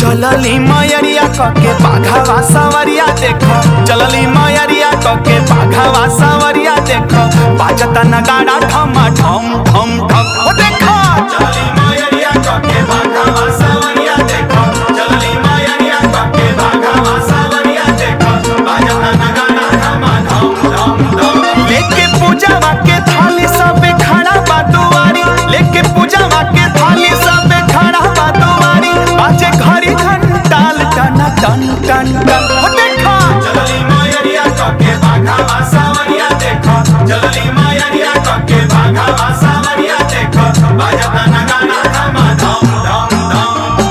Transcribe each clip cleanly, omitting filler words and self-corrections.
चलली मयरिया कके बाघावा सवरिया देखो, चलली मयरिया कके बाघावा सवरिया देखो, बाजता नगाड़ा ठमा ठम ठम ठम। ओ देखो चलली मयरिया कके बाघावा सवरिया देखो, चलली मयरिया कके बाघावा सवरिया देखो, बाजता नगाड़ा ठमा ठम ठम ठम। लेके पूजावा के थाली सब खड़ा बा दुआरी, लेके पूजावा के थाली सब खड़ा बा दुआरी, बाजे घड़ी घंटाल टन टन टन टन। ओ देखो चलली मयरिया कके बाघावा सवरिया देखो, चलली मयरिया कके बाघावा सवरिया देखो, बाजता नगाड़ा ठमा धम धम धम।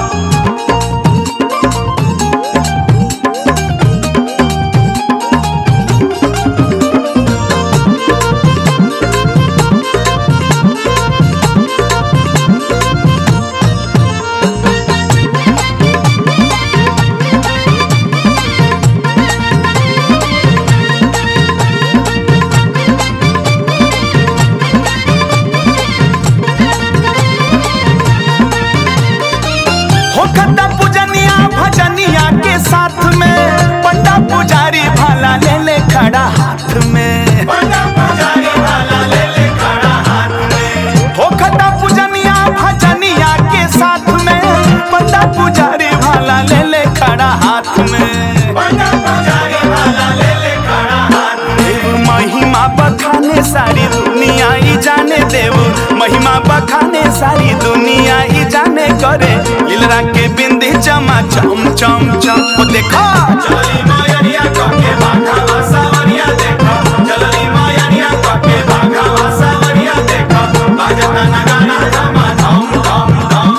भजनिया के साथ में पंडा पुजारी भाला ले ले खड़ा हाथ में, पंडा पुजारी भाला ले ले खड़ा हाथ में। होखता पूजनिया भजनिया के साथ में पंडा पुजारी भाला ले ले खड़ा हाथ में, पंडा पुजारी भाला ले ले खड़ा हाथ में। देव महिमा बखाने सारी दुनिया ही जाने, देव महिमा बखाने सारी दुनिया ही जाने, करे लीलरा के बिंदी चमा चम चम चम। ओ देखो चलली मयरिया कके बाघावा सवरिया देखो, चलली मयरिया कके बाघावा सवरिया देखो, बाजता नगाड़ा ठमा धम धम धम।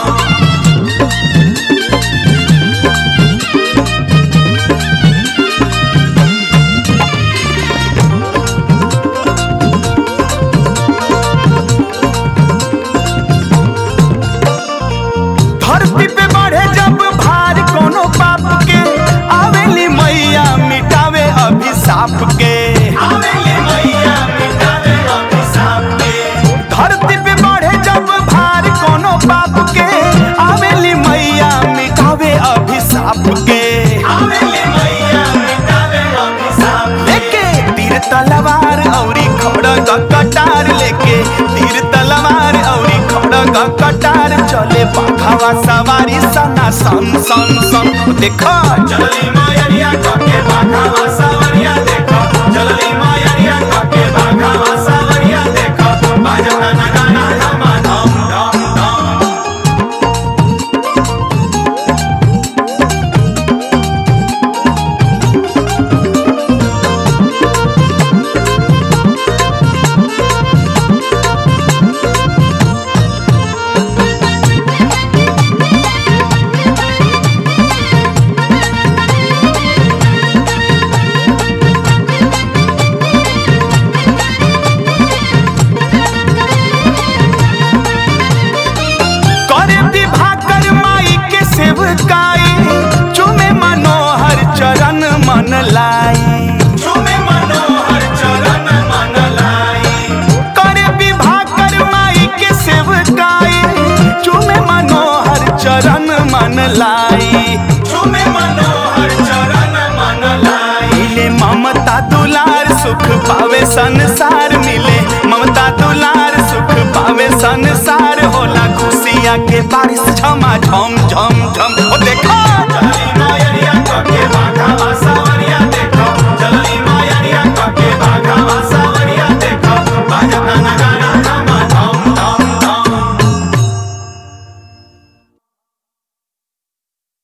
धरती पे बढ़े जब भार कोनो पाप के, आवेली मैया मिटावे अभिशाप के, आवेली मैया मिटावे अभिशाप के। धरती पे बढ़े जब भार कोनो पाप के, आवेली मैया मिटावे अभिशाप के, आवेली मैया मिटावे अभिशाप। लेके तीर तलवार औरी खड़ग कटार, लेके तीर तलवार औरी खड़ग कटार, चले बाघावा सवारी सना सन सन सन। देखो चलली मयरिया कके बाघावा सवरिया देखो, चलली मयरिया कके बाघावा सवरिया देखो, बाजता नगाड़ा ठमा धम धम धम। चुमे मनोहर चरण मन लाई, चुमे मनोहर चरण मन लाई, करे विवाह कर माई के सेवकाई, चुमे मनोहर चरण मन लाई, चुमे मनोहर चरण मन लाई। मिले ममता दुलार सुख पावे संसार, मिले ममता दुलार सुख पावे संसार, होला खुशियाँ के बारिश झमा झम झम झम। ओ देखो